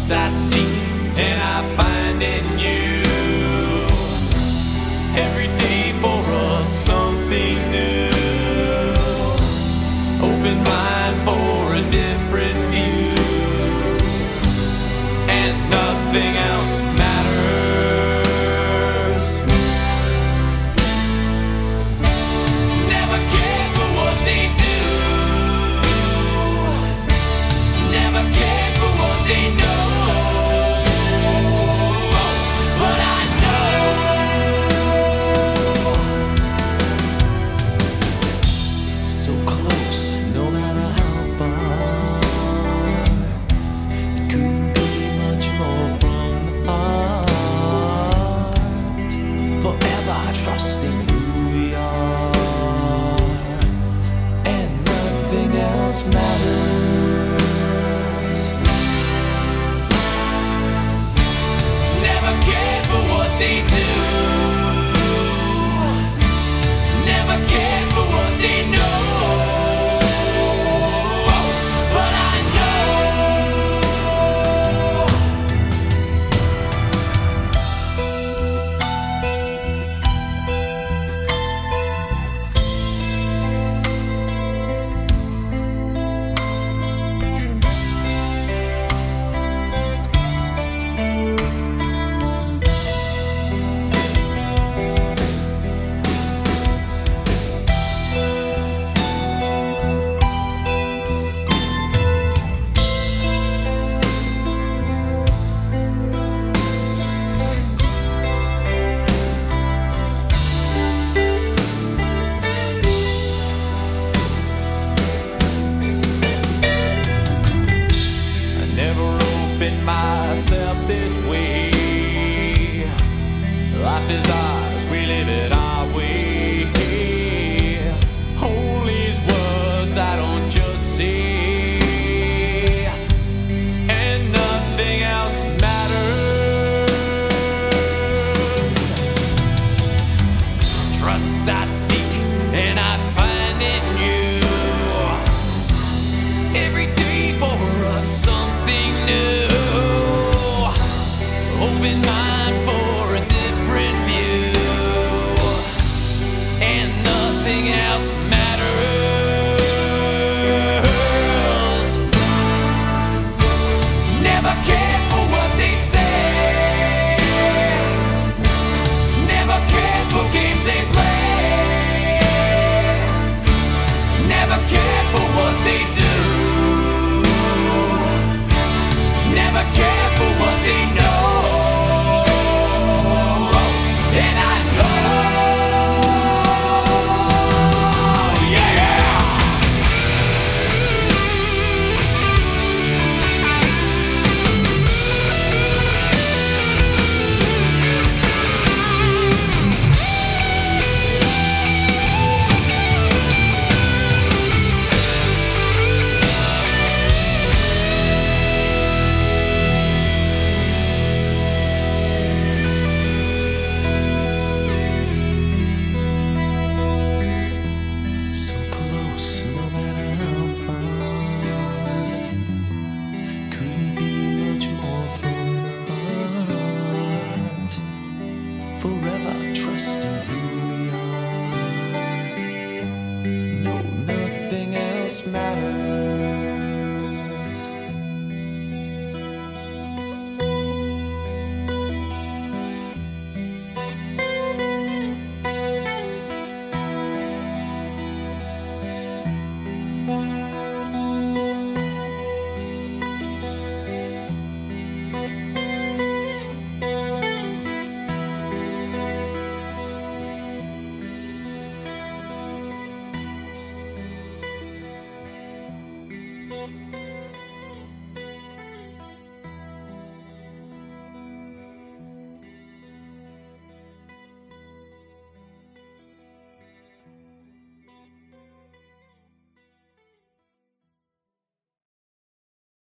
Trust I seek and I find in you. Every day for us something new. Open mind for a different view. And nothing else matters. Never cared for what they do. Never cared for what they know. But I know so close, no matter how far. It couldn't be much more from the heart. Forever trusting who we are, and nothing else matters. Never cared for what they do. Never cared for what they know. But I know myself this way. Life is ours, we live it our way. All these words I don't just say, and nothing else matters. Trust I seek and I find in you. Every day for us something new. Open mind for a different view, and nothing else matters. Never cared.